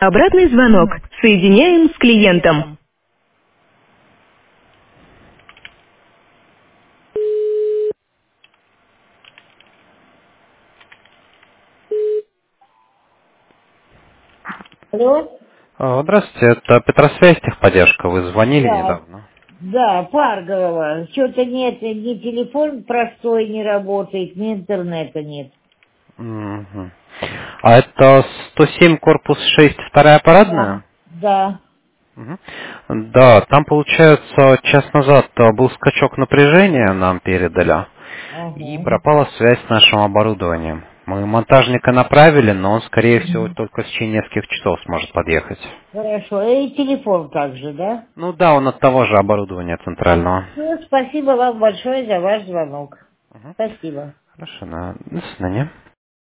Обратный звонок. Соединяем с клиентом. Алло? Здравствуйте, это Петросвязь техподдержка. Вы звонили Да, недавно. да, Паргова. Что-то нет, ни телефон простой не работает, ни интернета нет. Мгм. А это 107 корпус 6, вторая Да. парадная? Да. Мгм. Да, там, получается, час назад был скачок напряжения, нам передали, и Ага. пропала связь с нашим оборудованием. Мы монтажника направили, но он, скорее всего, Мгм. только в течение нескольких часов сможет подъехать. Хорошо. И телефон также, да? Ну да, он от того же оборудования центрального. Ну, спасибо вам большое за ваш звонок. Мгм. Спасибо. Хорошо, до свидания.